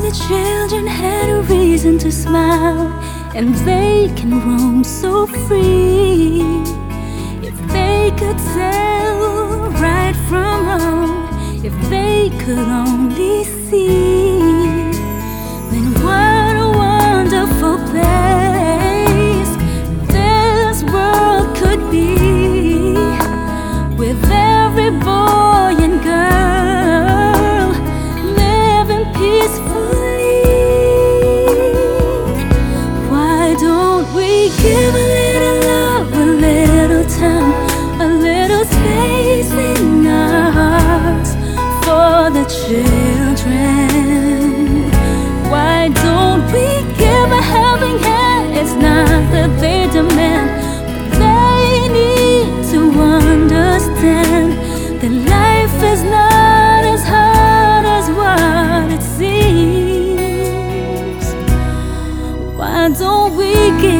the children had a reason to smile, and they can roam so free. If they could tell right from wrong, if they could only see, then what a wonderful place this world could be, with every boy and girl living peacefully. Why don't we give a little love, a little time, a little space in our hearts for the children? Why don't we give a helping hand? It's not that they demand, but they need to understand that life is not as hard as what it seems. Why don't we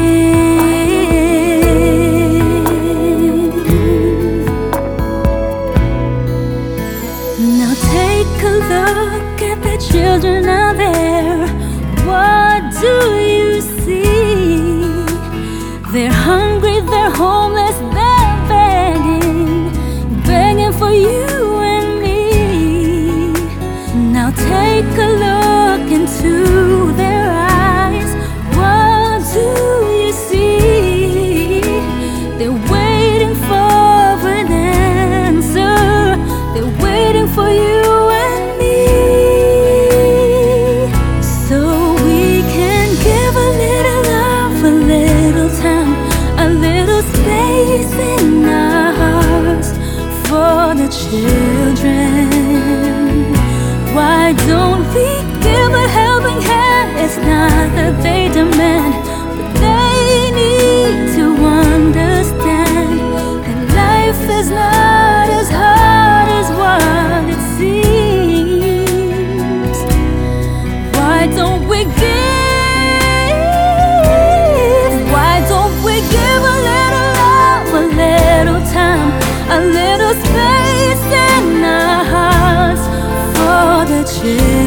give? Now take a look at the children out there. What do you see? They're hungry, they're homeless, they're begging for you and me. Now take a look into their eyes. What do you see? They're waiting for an answer. They're waiting for you and me. So we can give a little love, a little time, a little space in our hearts for the children. Why don't we give a helping hand? It's not that they demand, but they need to understand that life is not as hard as what it seems. Why don't we give? Why don't we give a little love, a little time, a little space in our hearts for the children?